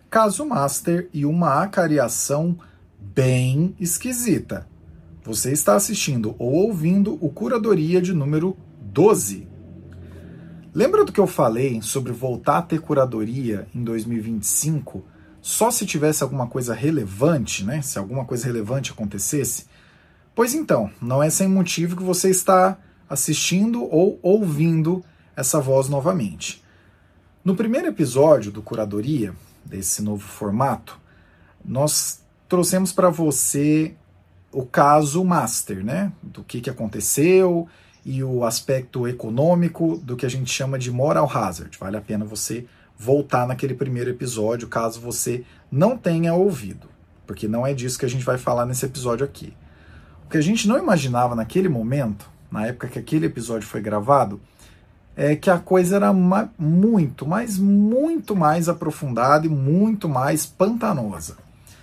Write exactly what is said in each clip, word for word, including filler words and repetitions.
Caso Master e uma acariação bem esquisita. Você está assistindo ou ouvindo o Curadoria de número doze. Lembra do que eu falei sobre voltar a ter curadoria em dois mil e vinte e cinco só se tivesse alguma coisa relevante, né? Se alguma coisa relevante acontecesse? Pois então, não é sem motivo que você está assistindo ou ouvindo essa voz novamente. No primeiro episódio do Curadoria, desse novo formato, nós trouxemos para você o caso Master, né? Do que, que aconteceu e o aspecto econômico do que a gente chama de moral hazard. Vale a pena você voltar naquele primeiro episódio, caso você não tenha ouvido, porque não é disso que a gente vai falar nesse episódio aqui. O que a gente não imaginava naquele momento, na época que aquele episódio foi gravado, é que a coisa era muito, mas muito mais aprofundada e muito mais pantanosa.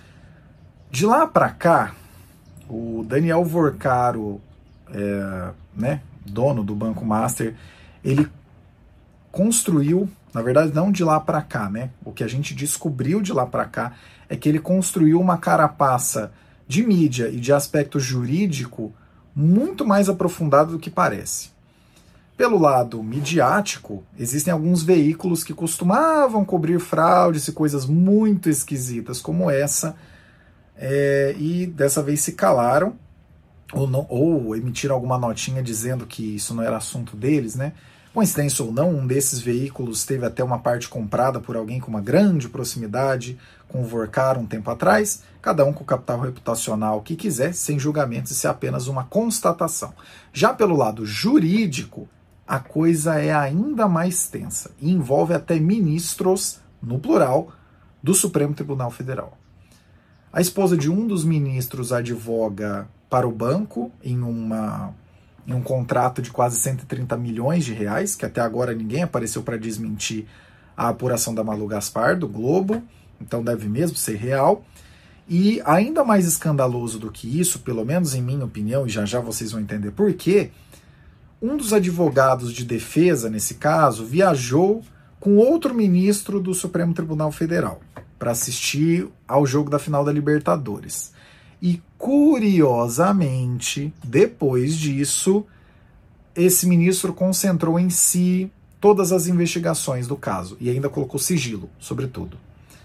De lá para cá, o Daniel Vorcaro, é, né, dono do Banco Master, ele construiu, na verdade não de lá para cá, né? O que a gente descobriu de lá para cá é que ele construiu uma carapaça de mídia e de aspecto jurídico muito mais aprofundado do que parece. Pelo lado midiático, existem alguns veículos que costumavam cobrir fraudes e coisas muito esquisitas como essa, é, e dessa vez se calaram, ou, não, ou emitiram alguma notinha dizendo que isso não era assunto deles, né? Coincidência ou não, um desses veículos teve até uma parte comprada por alguém com uma grande proximidade com o Vorcaro um tempo atrás, cada um com o capital reputacional que quiser, sem julgamentos, isso é apenas uma constatação. Já pelo lado jurídico, a coisa é ainda mais tensa e envolve até ministros, no plural, do Supremo Tribunal Federal. A esposa de um dos ministros advoga para o banco em, uma, em um contrato de quase cento e trinta milhões de reais, que até agora ninguém apareceu para desmentir a apuração da Malu Gaspar, do Globo, então deve mesmo ser real. E ainda mais escandaloso do que isso, pelo menos em minha opinião, e já já vocês vão entender por quê, um dos advogados de defesa, nesse caso, viajou com outro ministro do Supremo Tribunal Federal para assistir ao jogo da final da Libertadores. E, curiosamente, depois disso, esse ministro concentrou em si todas as investigações do caso e ainda colocou sigilo, sobretudo.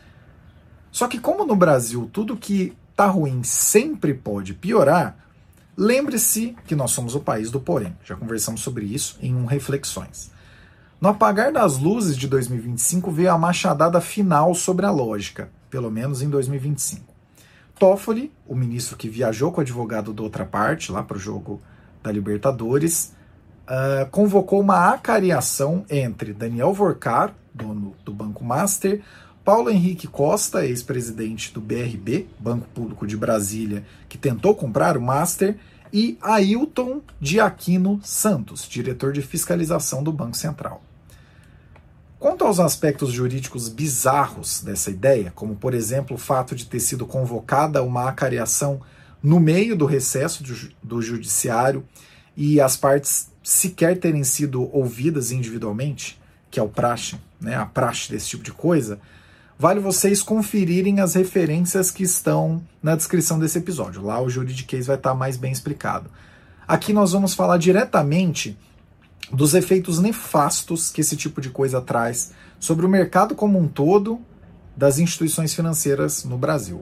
Só que como no Brasil tudo que tá ruim sempre pode piorar, lembre-se que nós somos o país do porém. Já conversamos sobre isso em um Reflexões. No apagar das luzes de dois mil e vinte e cinco veio a machadada final sobre a lógica, pelo menos em dois mil e vinte e cinco. Toffoli, o ministro que viajou com o advogado da outra parte, lá para o jogo da Libertadores, uh, convocou uma acariação entre Daniel Vorcaro, dono do Banco Master, Paulo Henrique Costa, ex-presidente do B R B, Banco Público de Brasília, que tentou comprar o Master, e Ailton de Aquino Santos, diretor de fiscalização do Banco Central. Quanto aos aspectos jurídicos bizarros dessa ideia, como por exemplo o fato de ter sido convocada uma acariação no meio do recesso do judiciário e as partes sequer terem sido ouvidas individualmente, que é o praxe, né, a praxe desse tipo de coisa, vale vocês conferirem as referências que estão na descrição desse episódio. Lá o juridiquês vai estar mais bem explicado. Aqui nós vamos falar diretamente dos efeitos nefastos que esse tipo de coisa traz sobre o mercado como um todo das instituições financeiras no Brasil.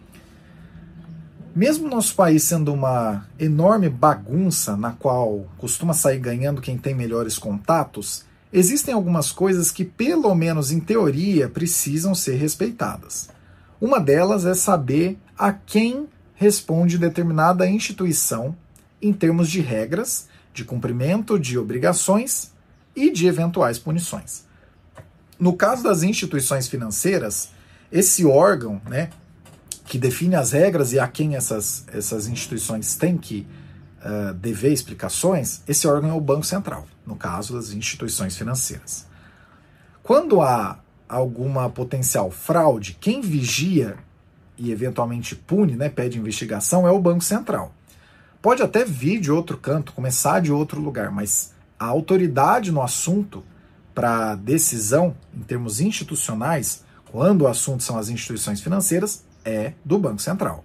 Mesmo nosso país sendo uma enorme bagunça na qual costuma sair ganhando quem tem melhores contatos, existem algumas coisas que, pelo menos em teoria, precisam ser respeitadas. Uma delas é saber a quem responde determinada instituição em termos de regras, de cumprimento de obrigações e de eventuais punições. No caso das instituições financeiras, esse órgão, né, que define as regras e a quem essas, essas instituições têm que uh, dever explicações, esse órgão é o Banco Central, no caso das instituições financeiras. Quando há alguma potencial fraude, quem vigia e eventualmente pune, né, pede investigação, é o Banco Central. Pode até vir de outro canto, começar de outro lugar, mas a autoridade no assunto para decisão, em termos institucionais, quando o assunto são as instituições financeiras, é do Banco Central.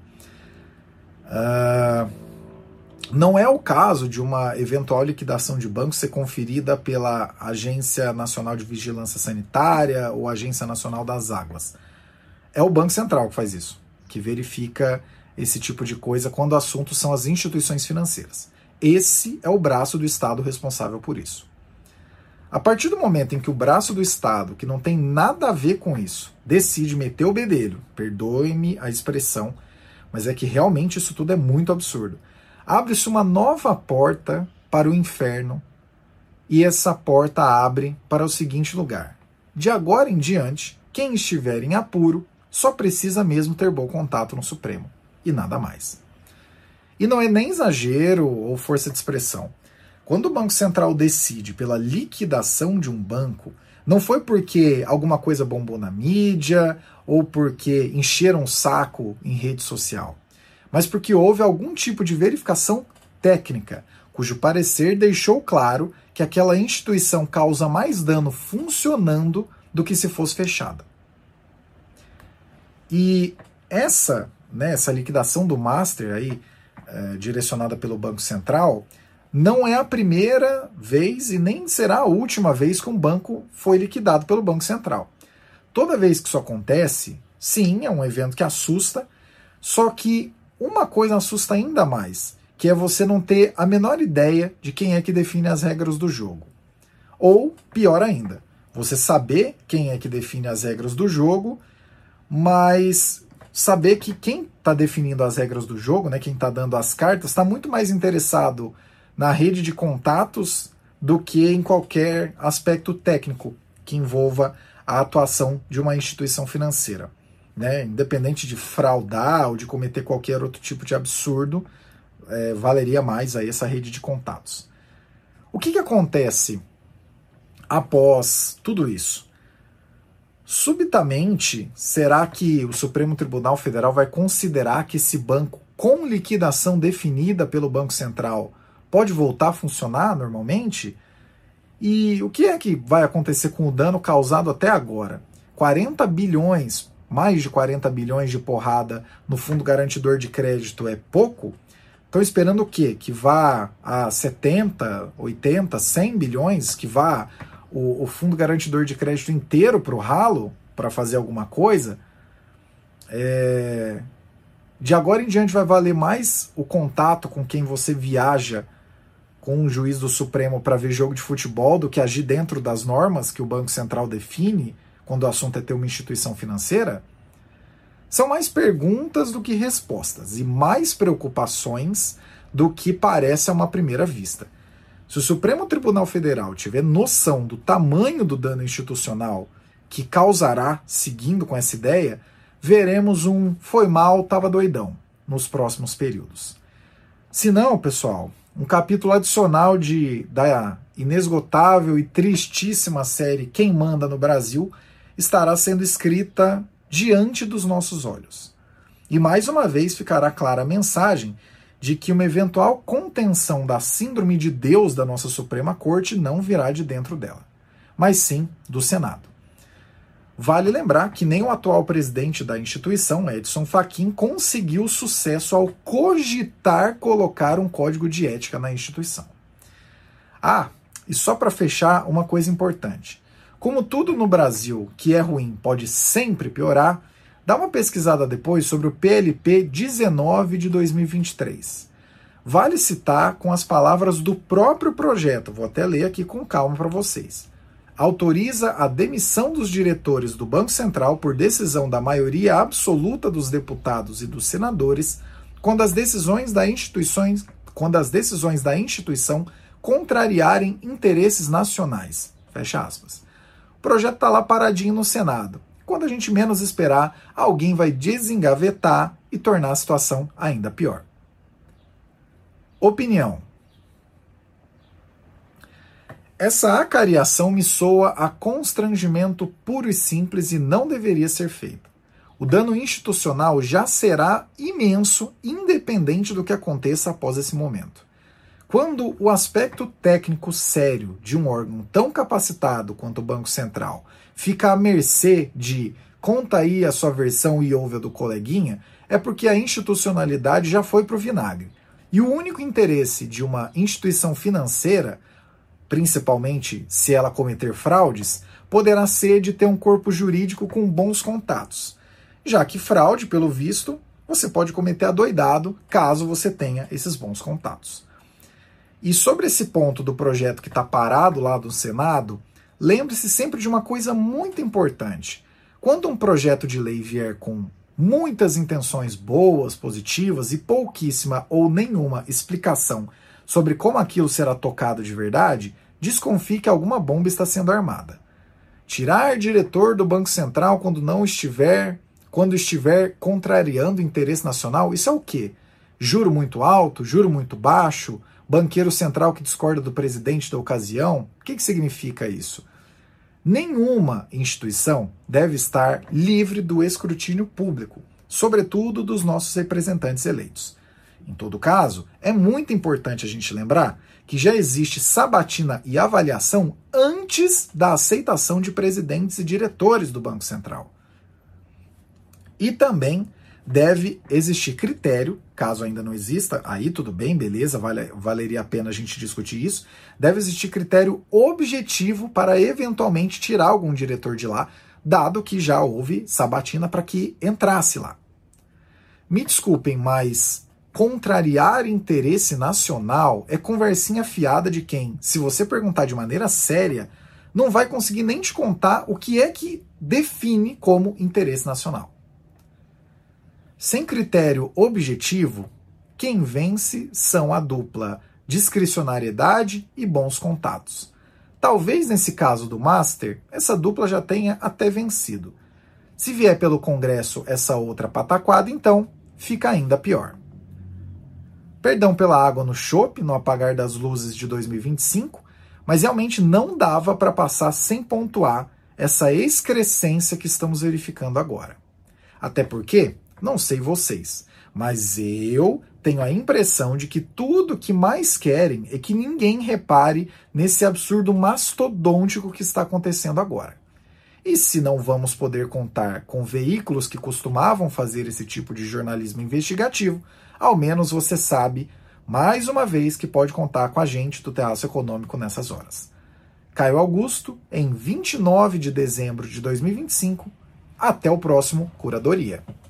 Uh, não é o caso de uma eventual liquidação de banco ser conferida pela Agência Nacional de Vigilância Sanitária ou Agência Nacional das Águas. É o Banco Central que faz isso, que verifica esse tipo de coisa quando o assunto são as instituições financeiras. Esse é o braço do Estado responsável por isso. A partir do momento em que o braço do Estado, que não tem nada a ver com isso, decide meter o bedelho, perdoe-me a expressão, mas é que realmente isso tudo é muito absurdo, abre-se uma nova porta para o inferno, e essa porta abre para o seguinte lugar: de agora em diante, quem estiver em apuro só precisa mesmo ter bom contato no Supremo, e nada mais. E não é nem exagero ou força de expressão. Quando o Banco Central decide pela liquidação de um banco, não foi porque alguma coisa bombou na mídia ou porque encheram o saco em rede social, mas porque houve algum tipo de verificação técnica, cujo parecer deixou claro que aquela instituição causa mais dano funcionando do que se fosse fechada. E essa, né, essa liquidação do Master aí, é, direcionada pelo Banco Central, não é a primeira vez e nem será a última vez que um banco foi liquidado pelo Banco Central. Toda vez que isso acontece, sim, é um evento que assusta, só que uma coisa assusta ainda mais, que é você não ter a menor ideia de quem é que define as regras do jogo. Ou, pior ainda, você saber quem é que define as regras do jogo, mas saber que quem está definindo as regras do jogo, né, quem está dando as cartas, está muito mais interessado na rede de contatos do que em qualquer aspecto técnico que envolva a atuação de uma instituição financeira. Né? Independente de fraudar ou de cometer qualquer outro tipo de absurdo, é, valeria mais aí essa rede de contatos. O que, que acontece após tudo isso? Subitamente, será que o Supremo Tribunal Federal vai considerar que esse banco, com liquidação definida pelo Banco Central, pode voltar a funcionar normalmente? E o que é que vai acontecer com o dano causado até agora? quarenta bilhões, mais de quarenta bilhões de porrada no Fundo Garantidor de Crédito é pouco? Estão esperando o quê? Que vá a setenta, oitenta, cem bilhões? Que vá o, o Fundo Garantidor de Crédito inteiro para o ralo para fazer alguma coisa? É... De agora em diante vai valer mais o contato com quem você viaja com um juiz do Supremo para ver jogo de futebol do que agir dentro das normas que o Banco Central define quando o assunto é ter uma instituição financeira? São mais perguntas do que respostas e mais preocupações do que parece a uma primeira vista. Se o Supremo Tribunal Federal tiver noção do tamanho do dano institucional que causará seguindo com essa ideia, veremos um foi mal, tava doidão nos próximos períodos. Se não, pessoal, um capítulo adicional de, da inesgotável e tristíssima série Quem Manda no Brasil estará sendo escrita diante dos nossos olhos. E mais uma vez ficará clara a mensagem de que uma eventual contenção da síndrome de Deus da nossa Suprema Corte não virá de dentro dela, mas sim do Senado. Vale lembrar que nem o atual presidente da instituição, Edson Fachin, conseguiu sucesso ao cogitar colocar um código de ética na instituição. Ah, e só para fechar, uma coisa importante. Como tudo no Brasil que é ruim pode sempre piorar, dá uma pesquisada depois sobre o P L P dezenove de dois mil e vinte e três. Vale citar com as palavras do próprio projeto, vou até ler aqui com calma para vocês. Autoriza a demissão dos diretores do Banco Central por decisão da maioria absoluta dos deputados e dos senadores quando as decisões da instituições, quando as decisões da instituição contrariarem interesses nacionais. Fecha aspas. O projeto está lá paradinho no Senado. Quando a gente menos esperar, alguém vai desengavetar e tornar a situação ainda pior. Opinião. Essa acariação me soa a constrangimento puro e simples e não deveria ser feita. O dano institucional já será imenso, independente do que aconteça após esse momento. Quando o aspecto técnico sério de um órgão tão capacitado quanto o Banco Central fica à mercê de conta aí a sua versão e ouve a do coleguinha, é porque a institucionalidade já foi para o vinagre. E o único interesse de uma instituição financeira, principalmente se ela cometer fraudes, poderá ser de ter um corpo jurídico com bons contatos. Já que fraude, pelo visto, você pode cometer adoidado caso você tenha esses bons contatos. E sobre esse ponto do projeto que está parado lá do Senado, lembre-se sempre de uma coisa muito importante. Quando um projeto de lei vier com muitas intenções boas, positivas e pouquíssima ou nenhuma explicação sobre como aquilo será tocado de verdade, desconfie que alguma bomba está sendo armada. Tirar diretor do Banco Central quando não estiver, quando estiver contrariando o interesse nacional, isso é o quê? Juro muito alto, juro muito baixo, banqueiro central que discorda do presidente da ocasião? O que que significa isso? Nenhuma instituição deve estar livre do escrutínio público, sobretudo dos nossos representantes eleitos. Em todo caso, é muito importante a gente lembrar que já existe sabatina e avaliação antes da aceitação de presidentes e diretores do Banco Central. E também deve existir critério, caso ainda não exista, aí tudo bem, beleza, vale, valeria a pena a gente discutir isso, deve existir critério objetivo para eventualmente tirar algum diretor de lá, dado que já houve sabatina para que entrasse lá. Me desculpem, mas contrariar interesse nacional é conversinha fiada de quem, se você perguntar de maneira séria, não vai conseguir nem te contar o que é que define como interesse nacional. Sem critério objetivo, quem vence são a dupla discricionariedade e bons contatos. Talvez nesse caso do Master, essa dupla já tenha até vencido. Se vier pelo Congresso essa outra pataquada, então fica ainda pior. Perdão pela água no chope, no apagar das luzes de dois mil e vinte e cinco, mas realmente não dava para passar sem pontuar essa excrescência que estamos verificando agora. Até porque, não sei vocês, mas eu tenho a impressão de que tudo que mais querem é que ninguém repare nesse absurdo mastodôntico que está acontecendo agora. E se não vamos poder contar com veículos que costumavam fazer esse tipo de jornalismo investigativo, ao menos você sabe, mais uma vez, que pode contar com a gente do Terraço Econômico nessas horas. Caio Augusto, em vinte e nove de dezembro de dois mil e vinte e cinco. Até o próximo Curadoria.